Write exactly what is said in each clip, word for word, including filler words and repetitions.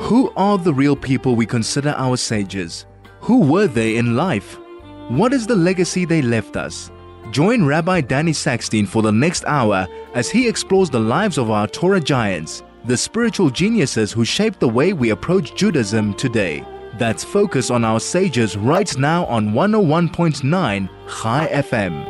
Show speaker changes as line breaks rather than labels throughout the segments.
Who are the real people we consider our sages? Who were they in life? What is the legacy they left us? Join Rabbi Danny Sackstein for the next hour as he explores the lives of our Torah giants, the spiritual geniuses who shaped the way we approach Judaism today. That's Focus on Our Sages right now on one oh one point nine Chai F M.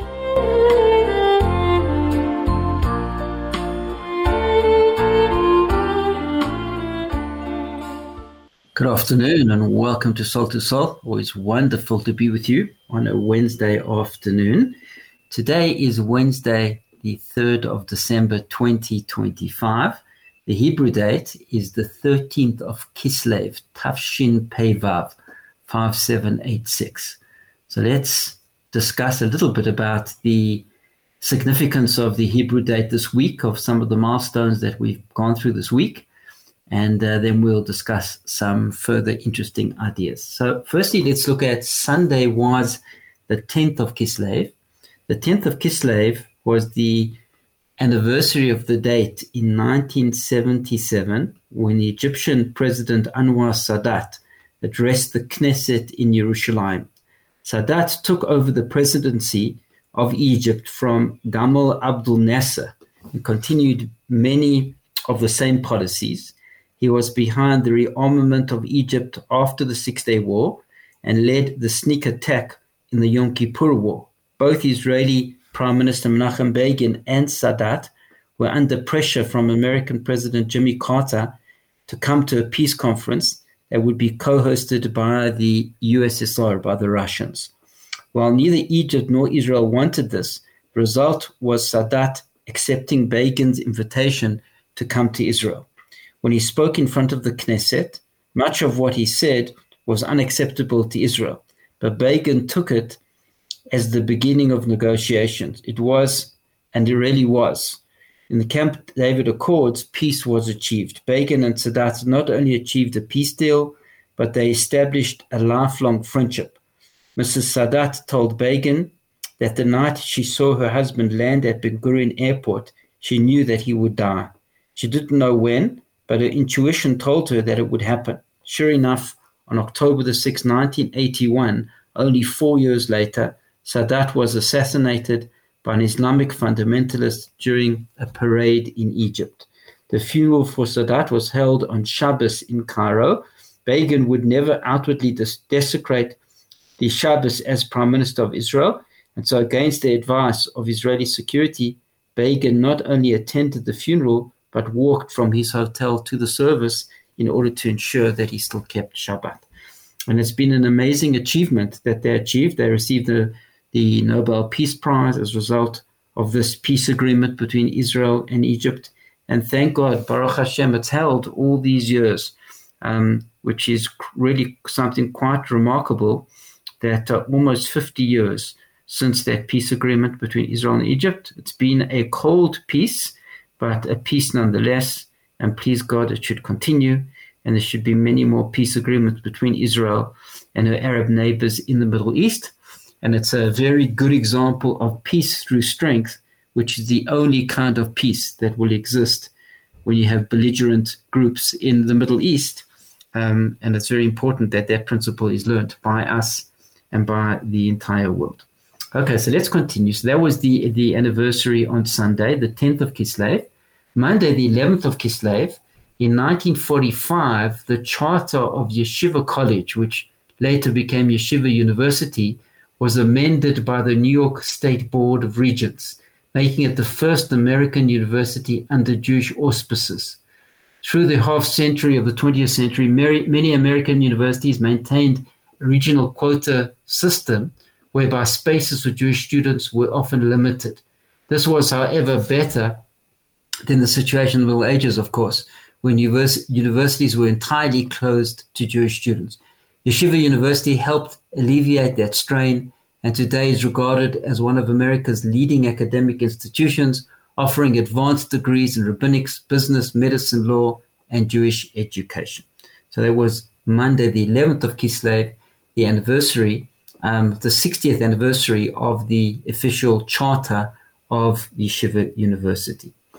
Good afternoon and welcome to Soul to Soul. Always wonderful to be with you on a Wednesday afternoon. Today is Wednesday, the third of December, twenty twenty-five. The Hebrew date is the thirteenth of Kislev, Tafshin Pei Vav, five seven eight six. So let's discuss a little bit about the significance of the Hebrew date this week, of some of the milestones that we've gone through this week. And uh, then we'll discuss some further interesting ideas. So firstly, let's look at Sunday was the tenth of Kislev. The tenth of Kislev was the anniversary of the date in nineteen seventy-seven when the Egyptian President Anwar Sadat addressed the Knesset in Jerusalem. Sadat took over the presidency of Egypt from Gamal Abdel Nasser and continued many of the same policies. He was behind the rearmament of Egypt after the Six-Day War and led the sneak attack in the Yom Kippur War. Both Israeli Prime Minister Menachem Begin and Sadat were under pressure from American President Jimmy Carter to come to a peace conference that would be co-hosted by the U S S R, by the Russians. While neither Egypt nor Israel wanted this, the result was Sadat accepting Begin's invitation to come to Israel. When he spoke in front of the Knesset, much of what he said was unacceptable to Israel, but Begin took it as the beginning of negotiations. It was, and it really was. In the Camp David Accords, peace was achieved. Begin and Sadat not only achieved a peace deal, but they established a lifelong friendship. Missus Sadat told Begin that the night she saw her husband land at Ben Gurion Airport, she knew that he would die. She didn't know when, but her intuition told her that it would happen. Sure enough, on October the sixth, nineteen eighty-one, only four years later, Sadat was assassinated by an Islamic fundamentalist during a parade in Egypt. The funeral for Sadat was held on Shabbos in Cairo. Begin would never outwardly des- desecrate the Shabbos as Prime Minister of Israel, and so against the advice of Israeli security, Begin not only attended the funeral, but walked from his hotel to the service in order to ensure that he still kept Shabbat. And it's been an amazing achievement that they achieved. They received the, the Nobel Peace Prize as a result of this peace agreement between Israel and Egypt. And thank God, Baruch Hashem, it's held all these years, um, which is really something quite remarkable, that uh, almost fifty years since that peace agreement between Israel and Egypt. It's been a cold peace, but a peace nonetheless, and please God, it should continue, and there should be many more peace agreements between Israel and her Arab neighbors in the Middle East. And it's a very good example of peace through strength, which is the only kind of peace that will exist when you have belligerent groups in the Middle East. Um, and it's very important that that principle is learned by us and by the entire world. Okay, so let's continue. So that was the, the anniversary on Sunday, the tenth of Kislev. Monday, the eleventh of Kislev, in nineteen forty-five, the charter of Yeshiva College, which later became Yeshiva University, was amended by the New York State Board of Regents, making it the first American university under Jewish auspices. Through the half century of the twentieth century, many American universities maintained a regional quota system whereby spaces for Jewish students were often limited. This was, however, better than the situation in the Middle Ages, of course, when univers- universities were entirely closed to Jewish students. Yeshiva University helped alleviate that strain, and today is regarded as one of America's leading academic institutions, offering advanced degrees in rabbinics, business, medicine, law, and Jewish education. So that was Monday, the eleventh of Kislev, the anniversary, um, the sixtieth anniversary of the official charter of Yeshiva University.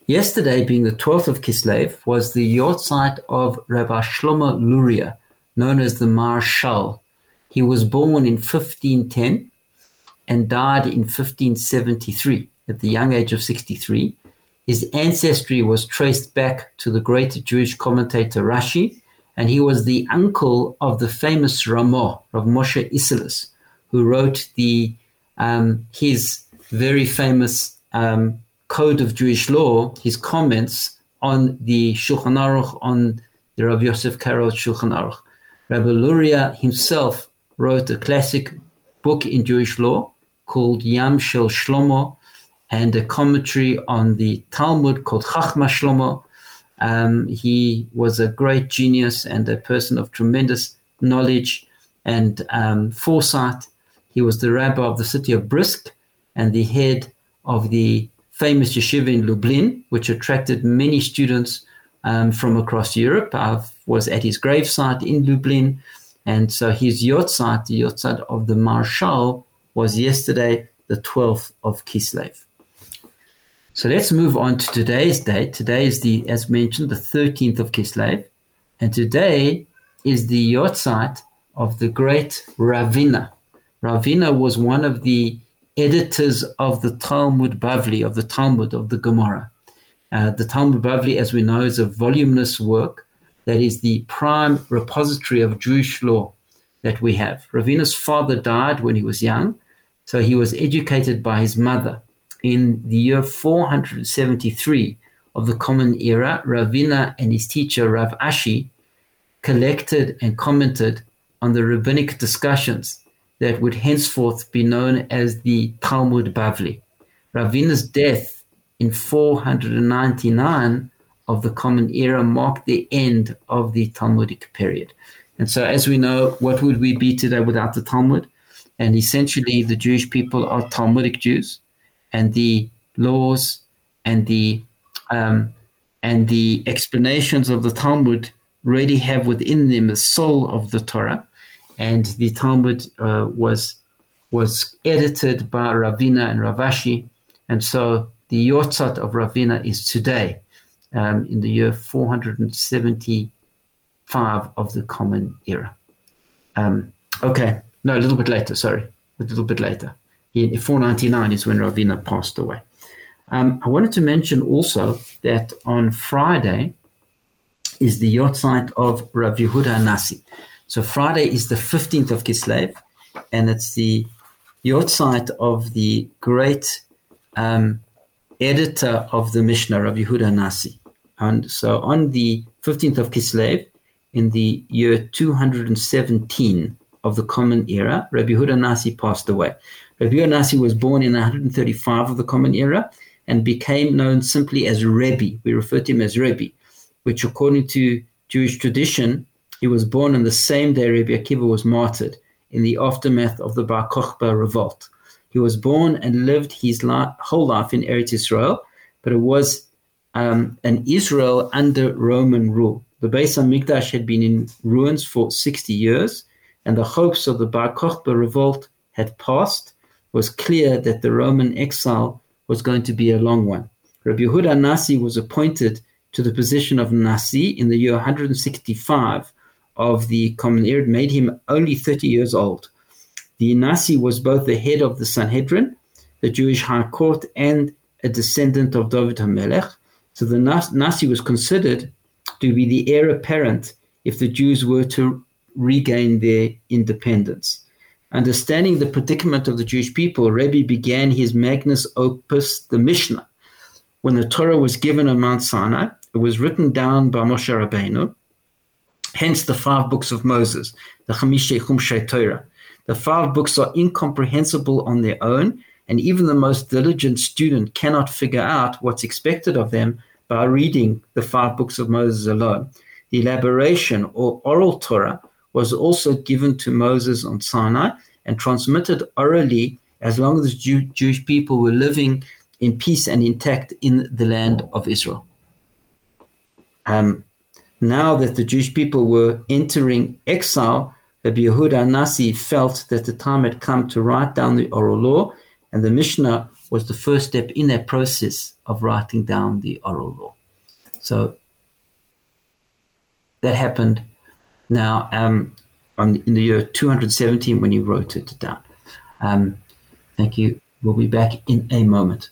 Yesterday, being the twelfth of Kislev, was the yortzeit of Rabbi Shlomo Luria, known as the Marshal. He was born in fifteen ten and died in fifteen seventy-three at the young age of sixty-three. His ancestry was traced back to the great Jewish commentator Rashi, and he was the uncle of the famous Ramah, Rav Moshe Isserles, who wrote the um, his very famous um, Code of Jewish Law, his comments on the Shulchan Aruch, on the Rav Yosef Karo Shulchan Aruch. Rabbi Luria himself wrote a classic book in Jewish law called Yam Shel Shlomo, and a commentary on the Talmud called Chachma Shlomo. Um, he was a great genius and a person of tremendous knowledge and um, foresight. He was the rabbi of the city of Brisk and the head of the famous yeshiva in Lublin, which attracted many students um, from across Europe. I was at his gravesite in Lublin, and so his yortzeit, the yortzeit of the Marshal, was yesterday, the twelfth of Kislev. So let's move on to today's date. Today is the, as mentioned, the thirteenth of Kislev, and today is the yortzeit of the great Ravina. Ravina was one of the editors of the Talmud Bavli, of the Talmud, of the Gemara. Uh, the Talmud Bavli, as we know, is a voluminous work that is the prime repository of Jewish law that we have. Ravina's father died when he was young, so he was educated by his mother. In the year four hundred seventy-three of the Common Era, Ravina and his teacher, Rav Ashi, collected and commented on the rabbinic discussions that would henceforth be known as the Talmud Bavli. Ravina's death in four hundred ninety-nine of the Common Era marked the end of the Talmudic period. And so, as we know, what would we be today without the Talmud? And essentially, the Jewish people are Talmudic Jews, and the laws and the um, and the explanations of the Talmud really have within them the soul of the Torah. And the Talmud uh, was was edited by Ravina and Rav Ashi, and so the yortzeit of Ravina is today, um, in the year four hundred seventy-five of the Common Era. Um, okay, no, a little bit later. Sorry, a little bit later. In four ninety-nine is when Ravina passed away. Um, I wanted to mention also that on Friday is the yortzeit of Rav Yehuda Hanassi. So Friday is the fifteenth of Kislev, and it's the yortzeit of the great um, editor of the Mishnah, Rav Yehuda Hanassi. And so on the fifteenth of Kislev, in the year two hundred seventeen of the Common Era, Rav Yehuda Hanassi passed away. Rav Yehuda Hanassi was born in one hundred thirty-five of the Common Era and became known simply as Rebbe. We refer to him as Rebbe, which according to Jewish tradition, he was born on the same day Rabbi Akiva was martyred in the aftermath of the Bar Kokhba revolt. He was born and lived his life, whole life in Eretz Israel, but it was um, an Israel under Roman rule. The Beis HaMikdash had been in ruins for sixty years, and the hopes of the Bar Kokhba revolt had passed. It was clear that the Roman exile was going to be a long one. Rabbi Yehuda Hanassi was appointed to the position of Nasi in the year one hundred sixty-five of the Common Era. It made him only thirty years old. The Nasi was both the head of the Sanhedrin, the Jewish High Court, and a descendant of David HaMelech. So the Nasi was considered to be the heir apparent if the Jews were to regain their independence. Understanding the predicament of the Jewish people, Rebbe began his magnus opus, the Mishnah. When the Torah was given on Mount Sinai, it was written down by Moshe Rabbeinu, hence the five books of Moses, the Chamishe Chumshei Torah. The five books are incomprehensible on their own, and even the most diligent student cannot figure out what's expected of them by reading the five books of Moses alone. The elaboration or oral Torah was also given to Moses on Sinai and transmitted orally as long as Jew, Jewish people were living in peace and intact in the land of Israel. Um, now that the Jewish people were entering exile, Rabbi Yehuda Hanassi felt that the time had come to write down the oral law, and the Mishnah was the first step in that process of writing down the oral law. So that happened now um, on, in the year two hundred seventeen when he wrote it down. Um, thank you. We'll be back in a moment.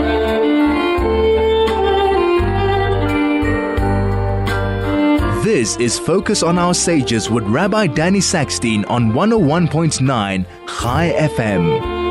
This is Focus on Our Sages with Rabbi Danny Sackstein on one oh one point nine Chai F M.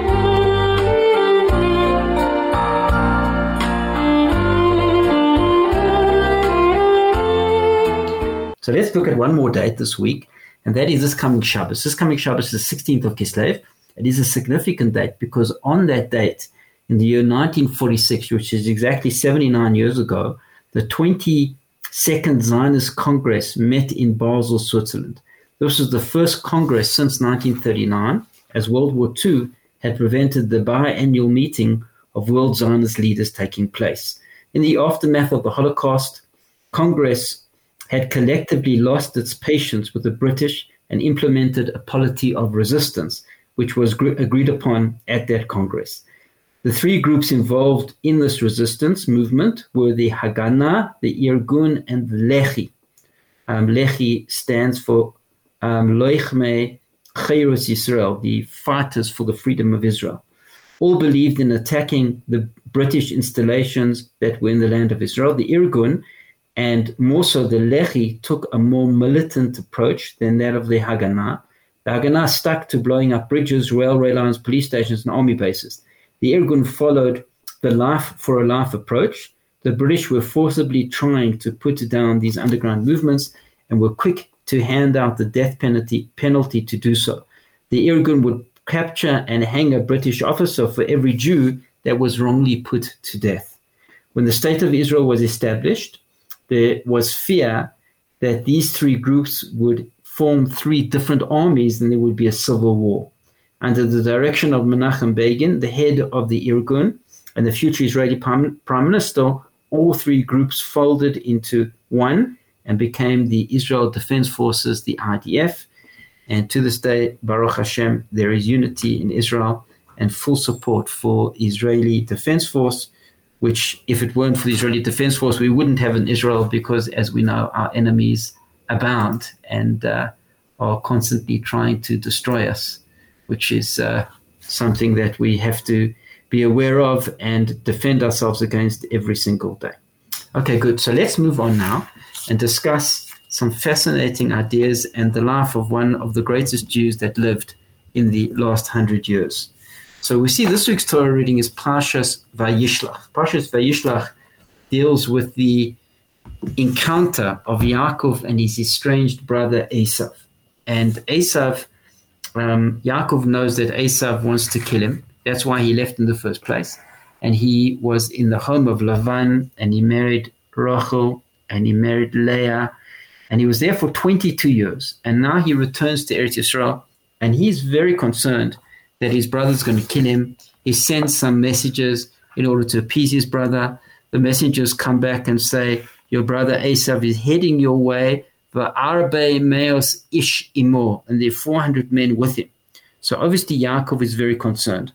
So let's look at one more date this week, and that is this coming Shabbos. This coming Shabbos is the sixteenth of Kislev. It is a significant date because on that date, in the year nineteen forty-six, which is exactly seventy-nine years ago, the twenty-second Zionist Congress met in Basel, Switzerland. This was the first Congress since nineteen thirty-nine, as World War Two had prevented the biannual meeting of world Zionist leaders taking place. In the aftermath of the Holocaust, Congress had collectively lost its patience with the British and implemented a policy of resistance, which was gr- agreed upon at that Congress. The three groups involved in this resistance movement were the Haganah, the Irgun, and the Lehi. Um, Lehi stands for um, Loichmei Cheirus Yisrael, the fighters for the freedom of Israel. All believed in attacking the British installations that were in the land of Israel. The Irgun, and more so the Lehi, took a more militant approach than that of the Haganah. The Haganah stuck to blowing up bridges, railway lines, police stations, and army bases. The Irgun followed the life for a life approach. The British were forcibly trying to put down these underground movements and were quick to hand out the death penalty, penalty to do so. The Irgun would capture and hang a British officer for every Jew that was wrongly put to death. When the State of Israel was established, there was fear that these three groups would form three different armies and there would be a civil war. Under the direction of Menachem Begin, the head of the Irgun and the future Israeli Prime Minister, all three groups folded into one and became the Israel Defense Forces, the I D F. And to this day, Baruch Hashem, there is unity in Israel and full support for Israeli Defense Force, which if it weren't for the Israeli Defense Force, we wouldn't have an Israel because, as we know, our enemies abound and uh, are constantly trying to destroy us, which is uh, something that we have to be aware of and defend ourselves against every single day. Okay, good. So let's move on now and discuss some fascinating ideas and the life of one of the greatest Jews that lived in the last hundred years. So we see this week's Torah reading is Parshas Vayishlach. Parshas Vayishlach deals with the encounter of Yaakov and his estranged brother Esav. And Esav, um, Yaakov knows that Esav wants to kill him. That's why he left in the first place. And he was in the home of Lavan, and he married Rachel, and he married Leah, and he was there for twenty-two years. And now he returns to Eretz Yisrael, and he's very concerned that his brother's going to kill him. He sends some messages in order to appease his brother. The messengers come back and say, your brother Esav is heading your way, va'arbe meos ish imo, and there are four hundred men with him. So obviously Yaakov is very concerned.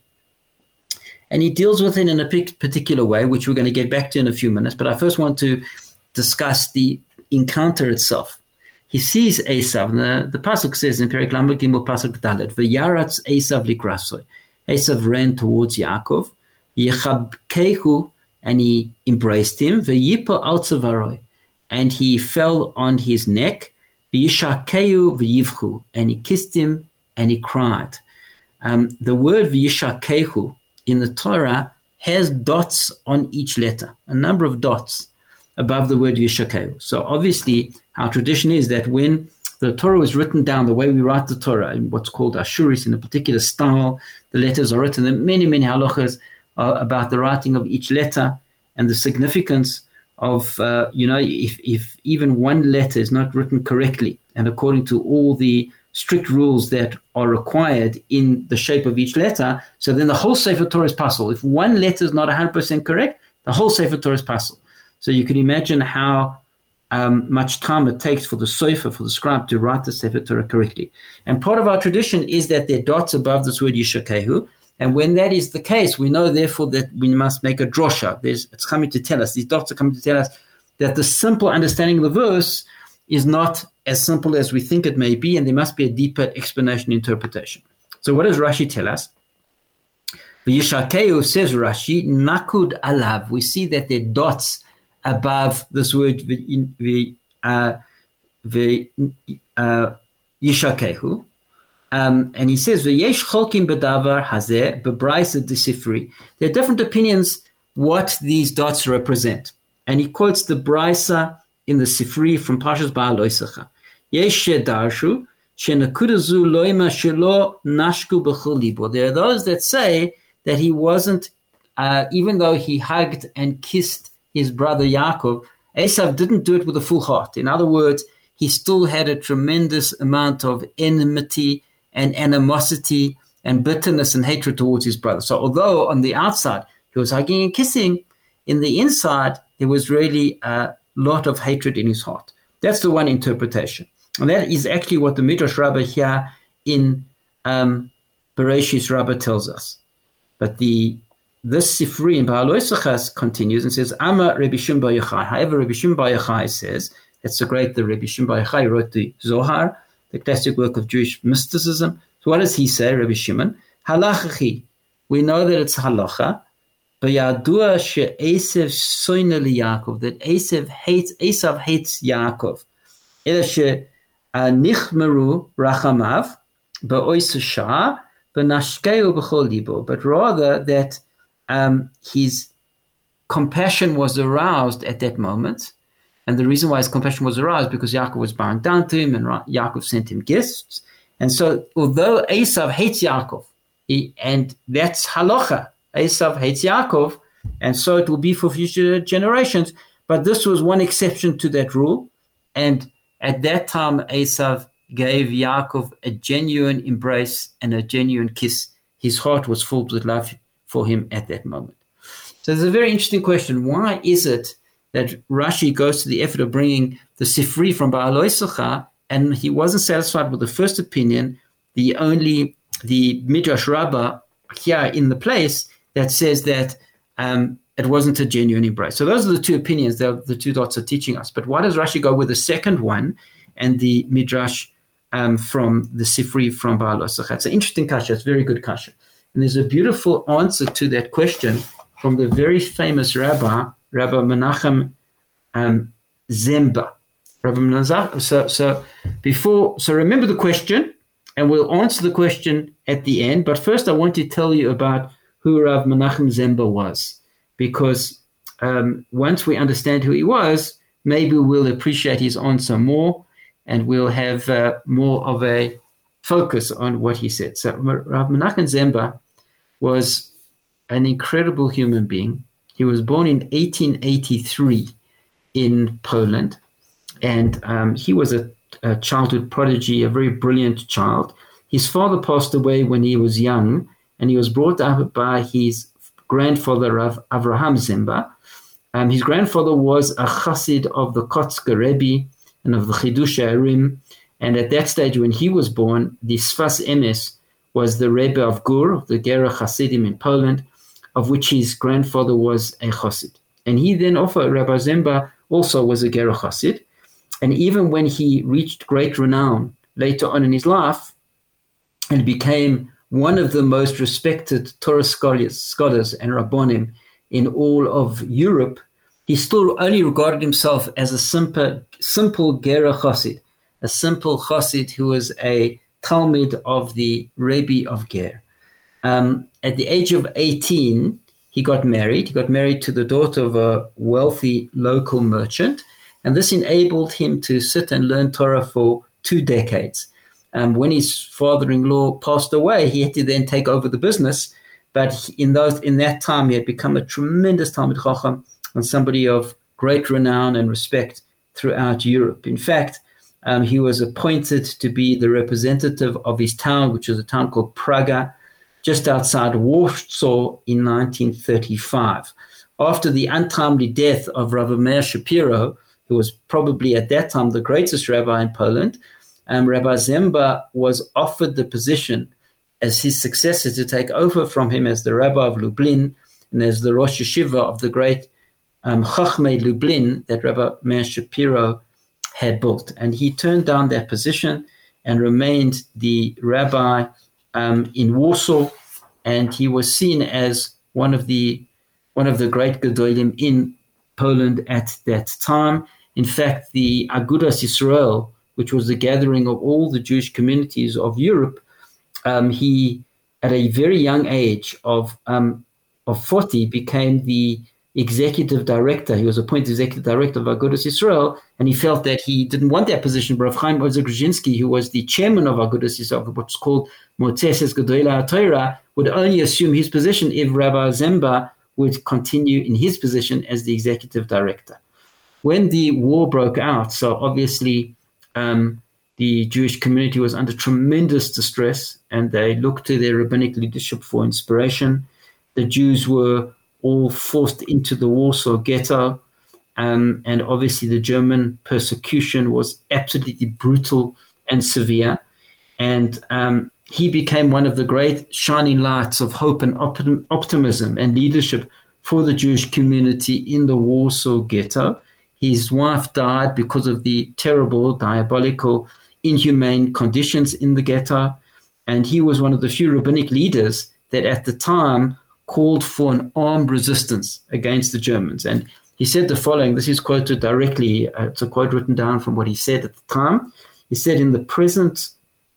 And he deals with it in a particular way, which we're going to get back to in a few minutes. But I first want to discuss the encounter itself. He sees Esav, and the, the pasuk says in Perek Lamed Gimel pasuk Dalet, "V'yaratz Esav likrasoi." Esav ran towards Yaakov, Yechabkehu, and he embraced him, V'yipo al tzavaroi, and he fell on his neck, V'yishakehu v'yivchu, and he kissed him and he cried. Um, the word V'yishakehu in the Torah has dots on each letter, a number of dots above the word Yishakehu. So obviously our tradition is that when the Torah was written down, the way we write the Torah, in what's called Ashuris, in a particular style, the letters are written. There are many, many halachas uh, about the writing of each letter and the significance of, uh, you know, if, if even one letter is not written correctly and according to all the strict rules that are required in the shape of each letter, so then the whole Sefer Torah is pasul. If one letter is not one hundred percent correct, the whole Sefer Torah is pasul. So you can imagine how um, much time it takes for the sofer, for the scribe, to write the Sefer Torah correctly. And part of our tradition is that there are dots above this word Yishakehu, And when that is the case, we know, therefore, that we must make a drosha. There's, it's coming to tell us, these dots are coming to tell us that the simple understanding of the verse is not as simple as we think it may be, and there must be a deeper explanation, interpretation. So what does Rashi tell us? V'yishakeu, says Rashi, nakud alav. We see that there are dots above this word v'yishakehu. Uh, um, and he says, v'yesh cholkim b'davar hazeh b'braisa d'sifri. There are different opinions what these dots represent. And he quotes the braisa in the Sifri from Parshas Ba'alosecha. Yesh shedarshu shenakuda zu loima shelo nashku b'chol libo. There are those that say that he wasn't, uh, even though he hugged and kissed his brother Yaakov, Esav didn't do it with a full heart. In other words, he still had a tremendous amount of enmity and animosity and bitterness and hatred towards his brother. So although on the outside he was hugging and kissing, in the inside there was really a lot of hatred in his heart. That's the one interpretation. And that is actually what the Midrash Rabbah here in um, Bereshis Rabbah tells us. But the this Sifri in Ba'alosecha continues and says, Ama Rabbi Shimon Bar Yochai. However, Rabbi Shimon Bar Yochai says, that's the great, the Rabbi Shimon Bar Yochai wrote the Zohar, the classic work of Jewish mysticism. So what does he say, Rabbi Shimon? Halachachi. We know that it's halacha. B'yadua she'esav soina liYaakov, that Esav hates, Esav hates Yaakov. Ela she'nichmeru rachamav ba'ois shah b'nashkeu b'chol libo. But rather that um, his compassion was aroused at that moment. And the reason why his compassion was aroused because Yaakov was bowing down to him and Yaakov sent him gifts. And so although Esav hates Yaakov, he, and that's halacha, Esav hates Yaakov, and so it will be for future generations. But this was one exception to that rule. And at that time, Esav gave Yaakov a genuine embrace and a genuine kiss. His heart was filled with love for him at that moment. So there's a very interesting question. Why is it that Rashi goes to the effort of bringing the Sifri from Ba'alosecha, and he wasn't satisfied with the first opinion, the only, the Midrash Rabbah here in the place that says that um, it wasn't a genuine embrace. So those are the two opinions that the two dots are teaching us. But why does Rashi go with the second one and the Midrash um, from the Sifri from Ba'alosecha? It's an interesting kasha. It's a very good kasha. And there's a beautiful answer to that question from the very famous rabbi, Rabbi Menachem um, Zemba. Rabbi Menachem, so, so before, so remember the question, and we'll answer the question at the end. But first, I want to tell you about who Rav Menachem Zemba was, because um, once we understand who he was, maybe we'll appreciate his answer more, and we'll have uh, more of a focus on what he said. So Rav Menachem Zemba was an incredible human being. He was born in eighteen eighty-three in Poland, and um, he was a, a childhood prodigy, a very brilliant child. His father passed away when he was young, and he was brought up by his grandfather, Rav Avraham Zemba. Um, his grandfather was a chassid of the Kotzker Rebbe and of the Chidush Arim, and at that stage when he was born, the Sfas Emes was the Rebbe of Gur, the Gera Chassidim in Poland, of which his grandfather was a chassid. And he then offered, Rabbi Zemba also was a Gera chassid. And even when he reached great renown later on in his life and became one of the most respected Torah scholars, scholars and Rabbonim in all of Europe, he still only regarded himself as a simple, simple Gera chassid, a simple chassid who was a Talmud of the Rebbe of Ger. Um, at the age of eighteen, he got married. He got married to the daughter of a wealthy local merchant, and this enabled him to sit and learn Torah for two decades. Um, when his father-in-law passed away, he had to then take over the business, but in those in that time, he had become a tremendous Talmid Chacham and somebody of great renown and respect throughout Europe. In fact, um, he was appointed to be the representative of his town, which is a town called Praga, just outside Warsaw in nineteen thirty-five. After the untimely death of Rabbi Meir Shapiro, who was probably at that time the greatest rabbi in Poland, um, Rabbi Zemba was offered the position as his successor to take over from him as the Rabbi of Lublin and as the Rosh Yeshiva of the great um, Chachmei Lublin that Rabbi Meir Shapiro had built. And he turned down that position and remained the rabbi um, in Warsaw, and he was seen as one of the one of the great Gedolim in Poland at that time. In fact, the Agudas Yisrael, which was the gathering of all the Jewish communities of Europe, um, he, at a very young age of um, of forty, became the executive director. He was appointed executive director of Agudas Yisrael, and he felt that he didn't want that position. But Rav Chaim Ozer Grudzinski, who was the chairman of Agudas Yisrael, what's called Motzes Gedolah HaTorah, would only assume his position if Rabbi Zemba would continue in his position as the executive director. When the war broke out, so obviously um, the Jewish community was under tremendous distress, and they looked to their rabbinic leadership for inspiration. The Jews were all forced into the Warsaw Ghetto, um, and obviously the German persecution was absolutely brutal and severe. And um, he became one of the great shining lights of hope and optim- optimism and leadership for the Jewish community in the Warsaw Ghetto. His wife died because of the terrible, diabolical, inhumane conditions in the ghetto, and he was one of the few rabbinic leaders that at the time called for an armed resistance against the Germans. And he said the following, this is quoted directly, uh, it's a quote written down from what he said at the time. He said, "In the present,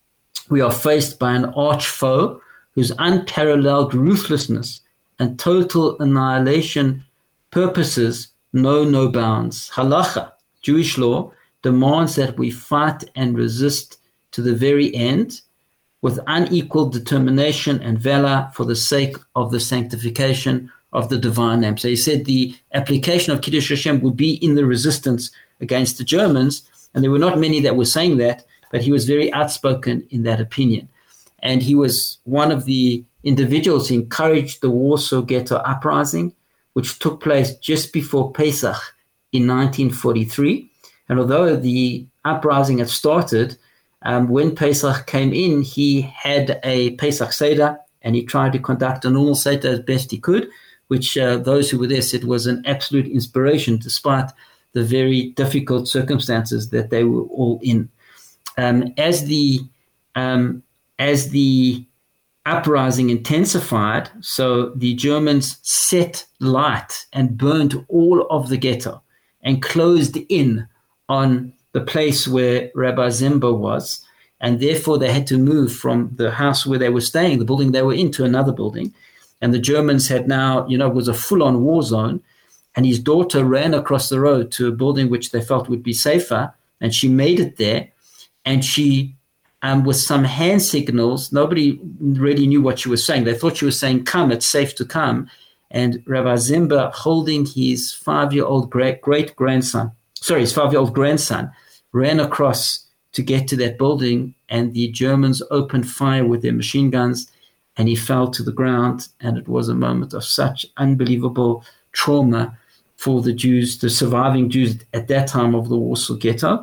we are faced by an arch foe whose unparalleled ruthlessness and total annihilation purposes know no bounds. Halacha, Jewish law, demands that we fight and resist to the very end with unequal determination and valor for the sake of the sanctification of the divine name." So he said the application of Kiddush Hashem would be in the resistance against the Germans, and there were not many that were saying that, but he was very outspoken in that opinion. And he was one of the individuals who encouraged the Warsaw Ghetto uprising, which took place just before Pesach in nineteen forty-three. And although the uprising had started, um, when Pesach came in, he had a Pesach Seder, and he tried to conduct a normal Seder as best he could, which uh, those who were there said was an absolute inspiration despite the very difficult circumstances that they were all in. Um, as the um, as the uprising intensified, so the Germans set light and burned all of the ghetto and closed in on the place where Rabbi Zemba was, and therefore they had to move from the house where they were staying, the building they were in, to another building. And the Germans had now, you know, it was a full-on war zone, and his daughter ran across the road to a building which they felt would be safer, and she made it there, and she Um, with some hand signals, nobody really knew what she was saying. They thought she was saying, "Come, it's safe to come." And Rabbi Zemba, holding his five-year-old great, great-grandson, sorry, his five-year-old grandson, ran across to get to that building, and the Germans opened fire with their machine guns, and he fell to the ground. And it was a moment of such unbelievable trauma for the Jews, the surviving Jews at that time of the Warsaw Ghetto.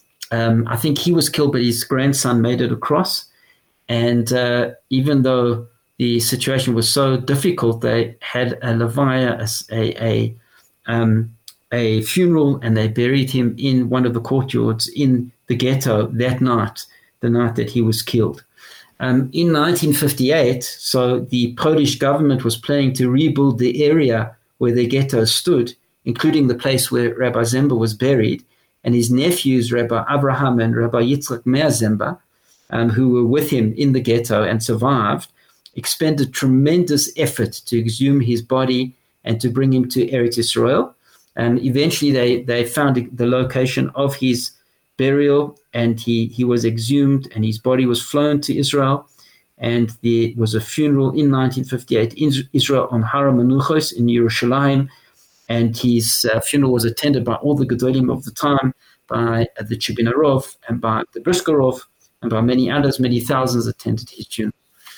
Um, I think he was killed, but his grandson made it across. And uh, even though the situation was so difficult, they had a levaya, a, a, um, a funeral, and they buried him in one of the courtyards in the ghetto that night, the night that he was killed. Um, in nineteen fifty-eight, so the Polish government was planning to rebuild the area where the ghetto stood, including the place where Rabbi Zemba was buried. And his nephews, Rabbi Abraham and Rabbi Yitzchak Meir Zemba, um, who were with him in the ghetto and survived, expended tremendous effort to exhume his body and to bring him to Eretz Yisrael. And eventually they, they found the location of his burial, and he, he was exhumed, and his body was flown to Israel. And there was a funeral in nineteen fifty-eight in Israel on Har HaMenuchos in Yerushalayim. And his uh, funeral was attended by all the Gedolim of the time, by uh, the Chibinarov and by the Briskerov, and by many others. Many thousands attended his funeral.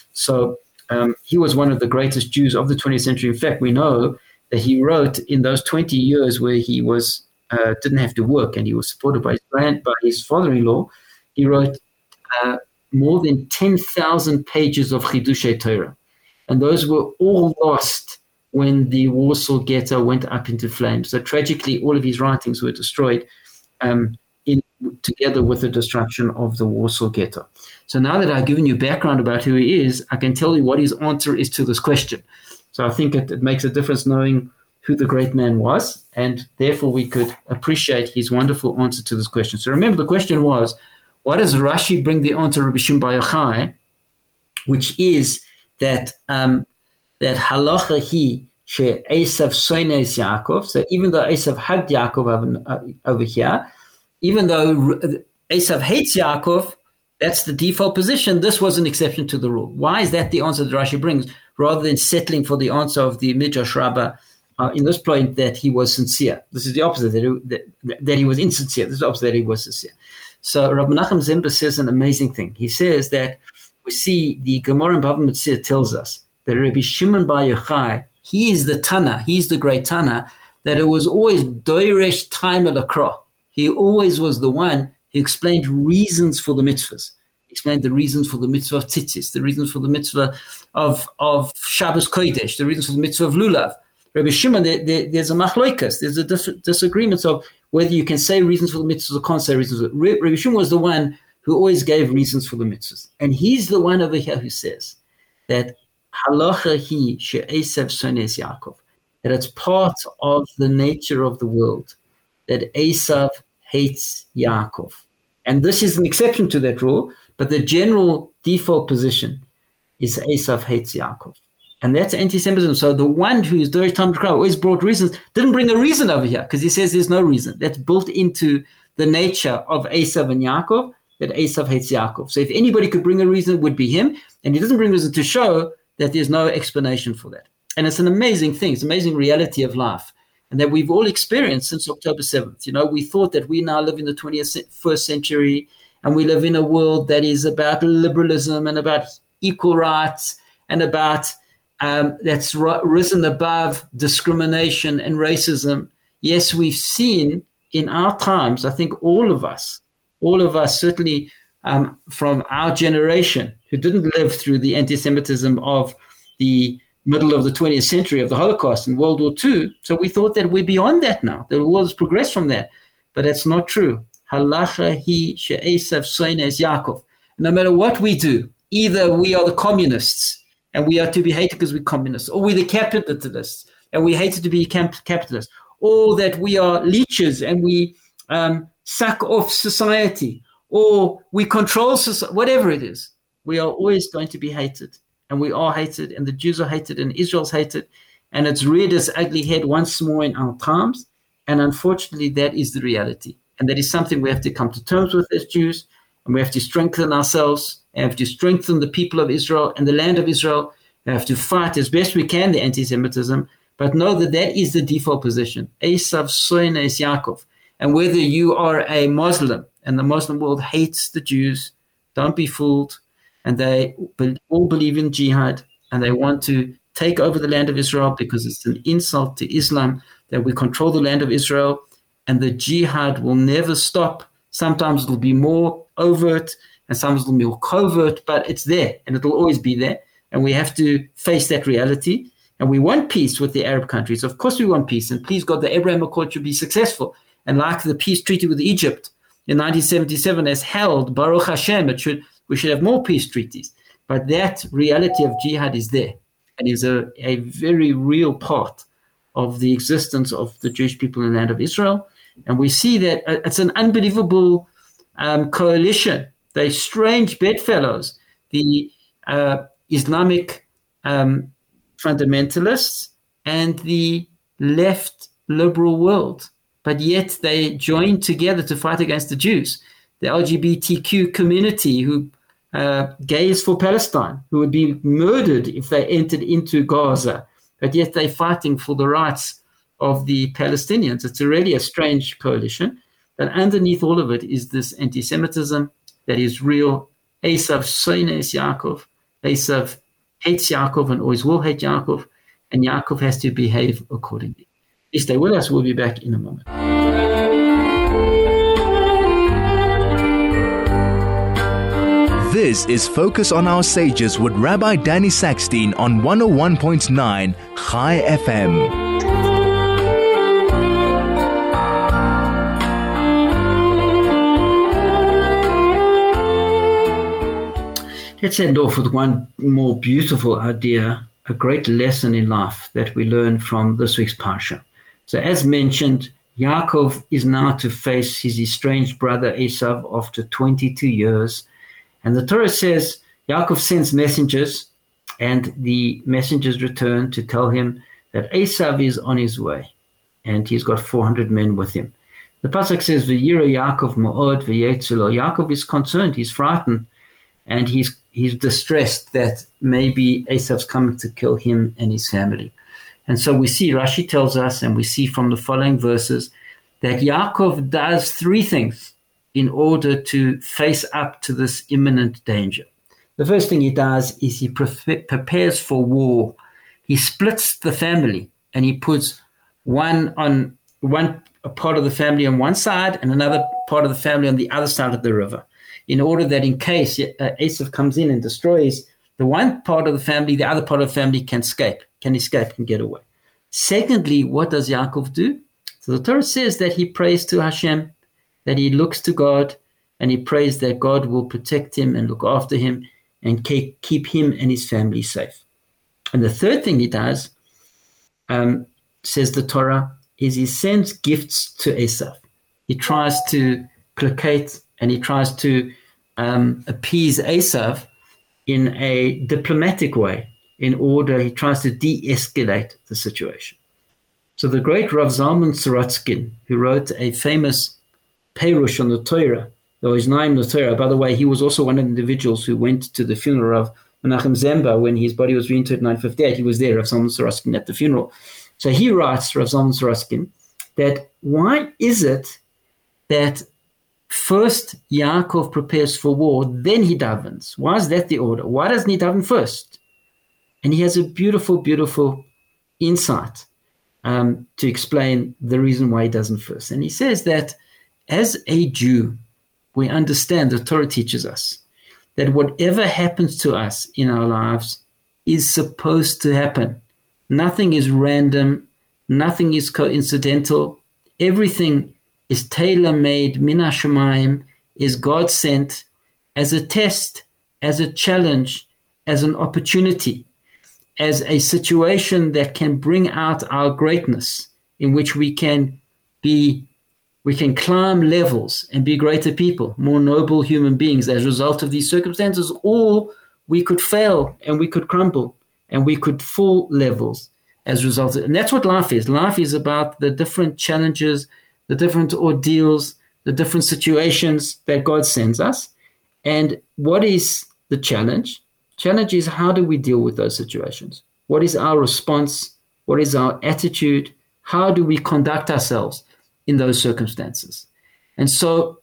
So um, he was one of the greatest Jews of the twentieth century. In fact, we know that he wrote in those twenty years where he was uh, didn't have to work, and he was supported by his grand, by his father-in-law. He wrote uh, more than ten thousand pages of Chidushei Torah. And those were all lost when the Warsaw Ghetto went up into flames. So tragically, all of his writings were destroyed um, in, together with the destruction of the Warsaw Ghetto. So now that I've given you background about who he is, I can tell you what his answer is to this question. So I think it, it makes a difference knowing who the great man was, and therefore we could appreciate his wonderful answer to this question. So remember, the question was, why does Rashi bring the answer of Rabbi Shimon bar Yochai, which is that um, that halacha he she Esav soines Yaakov. So even though Esav hugged Yaakov over, over here, even though Esav hates Yaakov, that's the default position. This was an exception to the rule. Why is that the answer that Rashi brings, rather than settling for the answer of the Midrash Rabbah uh, in this point that he was sincere? This is the opposite, that he, that, that he was insincere. This is the opposite, that he was sincere. So Rabbi Menachem Zember says an amazing thing. He says that we see the Gemara in Bava Metzia tells us that Rabbi Shimon bar Yochai, he is the Tana, he's the great Tana, that it was always Doiresh Time Lakra. He always was the one who explained reasons for the mitzvahs. He explained the reasons for the mitzvah of tzitzis, the reasons for the mitzvah of, of Shabbos Kodesh, the reasons for the mitzvah of Lulav. Rabbi Shimon, there, there, there's a machloikas, there's a dis- disagreement of whether you can say reasons for the mitzvahs or can't say reasons. Rabbi Shimon was the one who always gave reasons for the mitzvahs. And he's the one over here who says that halacha hi she'esav sones Yaakov, that it's part of the nature of the world that Esav hates Yaakov. And this is an exception to that rule, but the general default position is Esav hates Yaakov. And that's anti-Semitism. So the one who is Dorish Talmud Torah always brought reasons, didn't bring a reason over here because he says there's no reason. That's built into the nature of Esav and Yaakov, that Esav hates Yaakov. So if anybody could bring a reason, it would be him. And he doesn't bring a reason to show that there's no explanation for that. And it's an amazing thing. It's an amazing reality of life. And that we've all experienced since October seventh. You know, we thought that we now live in the twenty-first century and we live in a world that is about liberalism and about equal rights and about um, that's risen above discrimination and racism. Yes, we've seen in our times, I think all of us, all of us certainly um, from our generation who didn't live through the anti-Semitism of the middle of the twentieth century, of the Holocaust and World War Two. So we thought that we're beyond that now. The world has progressed from that. But that's not true. Halacha hi she'esav soines Yaakov. No matter what we do, either we are the communists and we are to be hated because we're communists, or we're the capitalists and we hated to be capitalists, or that we are leeches and we um, suck off society, or we control society, whatever it is, we are always going to be hated. And we are hated, and the Jews are hated, and Israel's hated, and it's reared its ugly head once more in our times. And unfortunately, that is the reality. And that is something we have to come to terms with as Jews, and we have to strengthen ourselves, and have to strengthen the people of Israel and the land of Israel. We have to fight as best we can the anti-Semitism, but know that that is the default position. Esav soines Yaakov. And whether you are a Muslim, and the Muslim world hates the Jews, don't be fooled. And they all believe in jihad, and they want to take over the land of Israel because it's an insult to Islam that we control the land of Israel, and the jihad will never stop. Sometimes it'll be more overt, and sometimes it'll be more covert, but it's there, and it'll always be there. And we have to face that reality. And we want peace with the Arab countries. Of course we want peace, and please God, the Abraham Accord should be successful. And like the peace treaty with Egypt in nineteen seventy-seven has held, Baruch Hashem, it should... we should have more peace treaties. But that reality of jihad is there and is a, a very real part of the existence of the Jewish people in the land of Israel. And we see that it's an unbelievable um, coalition. They're strange bedfellows, the uh, Islamic um, fundamentalists and the left liberal world. But yet they join together to fight against the Jews. The L G B T Q community, who uh, gays for Palestine, who would be murdered if they entered into Gaza, but yet they're fighting for the rights of the Palestinians. It's really a strange coalition. But underneath all of it is this anti-Semitism that is real. Esav soines Yaakov. Esav hates Yaakov and always will hate Yaakov, and Yaakov has to behave accordingly. Please stay with us. We'll be back in a moment.
This is Focus on Our Sages with Rabbi Danny Sackstein on one oh one point nine Chai F M.
Let's end off with one more beautiful idea, a great lesson in life that we learn from this week's Parsha. So as mentioned, Yaakov is now to face his estranged brother Esav after twenty-two years. And the Torah says Yaakov sends messengers, and the messengers return to tell him that Esav is on his way, and he's got four hundred men with him. The pasuk says, V'yira Yaakov ma'od v'yetzu lo. Yaakov is concerned, he's frightened, and he's he's distressed that maybe Esav's coming to kill him and his family. And so we see, Rashi tells us, and we see from the following verses, that Yaakov does three things in order to face up to this imminent danger. The first thing he does is he pre- prepares for war. He splits the family, and he puts one on one a part of the family on one side and another part of the family on the other side of the river, in order that in case uh, Esav comes in and destroys the one part of the family, the other part of the family can escape, can escape and get away. Secondly, what does Yaakov do? So the Torah says that he prays to Hashem, that he looks to God, and he prays that God will protect him and look after him and keep him and his family safe. And the third thing he does, um, says the Torah, is he sends gifts to Esav. He tries to placate and he tries to um, appease Esav in a diplomatic way. In order, he tries to de-escalate the situation. So the great Rav Zalman Sorotzkin, who wrote a famous Perush on the Torah, though his name the Torah, by the way, he was also one of the individuals who went to the funeral of Menachem Zemba when his body was reinterred in nineteen fifty-eight. He was there, Rav Zalman Sorotzkin, at the funeral. So he writes, Rav Zalman Sorotzkin, that why is it that first Yaakov prepares for war, then he davens? Why is that the order? Why doesn't he daven first? And he has a beautiful, beautiful insight um, to explain the reason why he doesn't first. And he says that as a Jew, we understand, the Torah teaches us, that whatever happens to us in our lives is supposed to happen. Nothing is random. Nothing is coincidental. Everything is tailor-made, min hashamayim, is God sent as a test, as a challenge, as an opportunity, as a situation that can bring out our greatness, in which we can be, we can climb levels and be greater people, more noble human beings as a result of these circumstances, or we could fail and we could crumble and we could fall levels as a result of it. And that's what life is. Life is about the different challenges, the different ordeals, the different situations that God sends us. And what is the challenge? Challenge is, how do we deal with those situations? What is our response? What is our attitude? How do we conduct ourselves in those circumstances? And so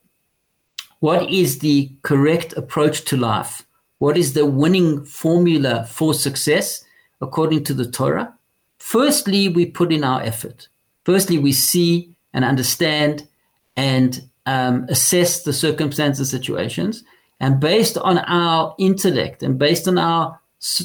what is the correct approach to life? What is the winning formula for success according to the Torah? Firstly, we put in our effort. Firstly, we see and understand and um, assess the circumstances, situations, and based on our intellect and based on our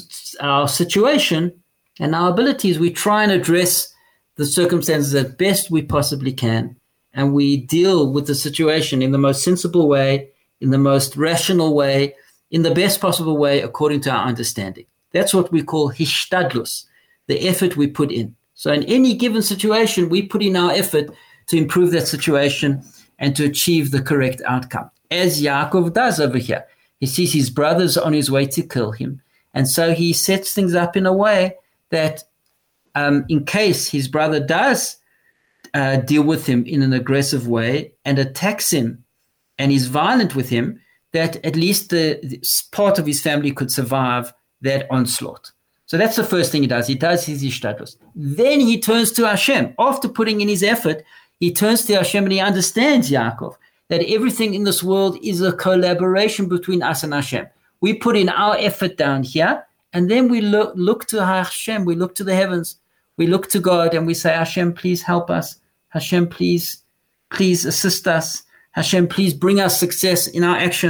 our situation and our abilities, we try and address the circumstances as best we possibly can, and we deal with the situation in the most sensible way, in the most rational way, in the best possible way according to our understanding. That's what we call hishtadlus, the effort we put in. So in any given situation, we put in our effort to improve that situation and to achieve the correct outcome, as Yaakov does over here. He sees his brothers on his way to kill him, and so he sets things up in a way that um, in case his brother does uh, deal with him in an aggressive way and attacks him and is violent with him, that at least the, the part of his family could survive that onslaught. So that's the first thing he does. He does his ishtadlus. Then he turns to Hashem. After putting in his effort, he turns to Hashem and he understands, Yaakov, that everything in this world is a collaboration between us and Hashem. We put in our effort down here, and then we look, look to Hashem. We look to the heavens. We look to God and we say, Hashem, please help us. Hashem, please, please assist us. Hashem, please bring us success in our actions.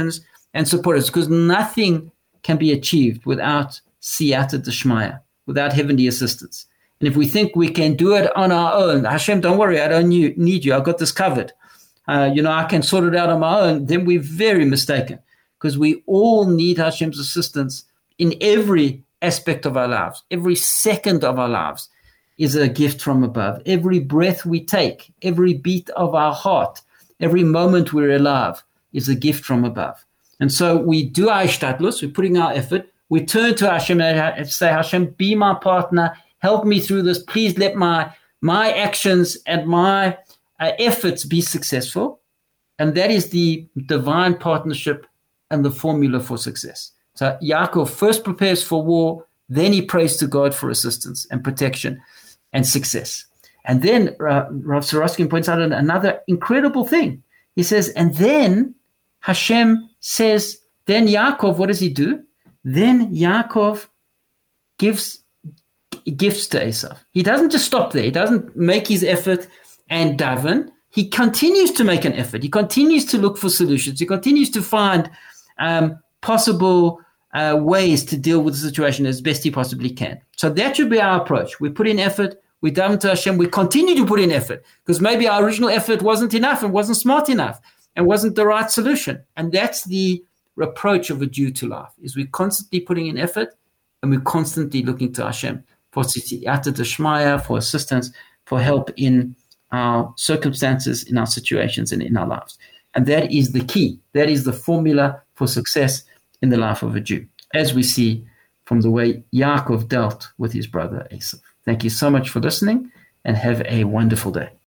and support us, because nothing can be achieved without siyata d'shmaya, without heavenly assistance. And if we think we can do it on our own, Hashem, don't worry, I don't need you, I've got this covered. Uh, you know, I can sort it out on my own, then we're very mistaken, because we all need Hashem's assistance in every aspect of our lives. Every second of our lives is a gift from above. Every breath we take, every beat of our heart, every moment we're alive is a gift from above. And so we do our ishtadlus, we're putting our effort, we turn to Hashem and say, Hashem, be my partner, help me through this. Please let my, my actions and my uh, efforts be successful. And that is the divine partnership and the formula for success. So Yaakov first prepares for war, then he prays to God for assistance and protection and success. And then uh, Rav Soroskin points out another incredible thing. He says, and then Hashem says, then Yaakov, what does he do? Then Yaakov gives gifts to Esav. He doesn't just stop there. He doesn't make his effort and daven. He continues to make an effort. He continues to look for solutions. He continues to find um, possible uh, ways to deal with the situation as best he possibly can. So that should be our approach. We put in effort. We daven to Hashem. We continue to put in effort, because maybe our original effort wasn't enough and wasn't smart enough and wasn't the right solution. And that's the approach of a Jew to life, is we're constantly putting in effort and we're constantly looking to Hashem for siyata d'shmaya, for assistance, for help in our circumstances, in our situations, and in our lives. And that is the key. That is the formula for success in the life of a Jew, as we see from the way Yaakov dealt with his brother Esav. Thank you so much for listening, and have a wonderful day.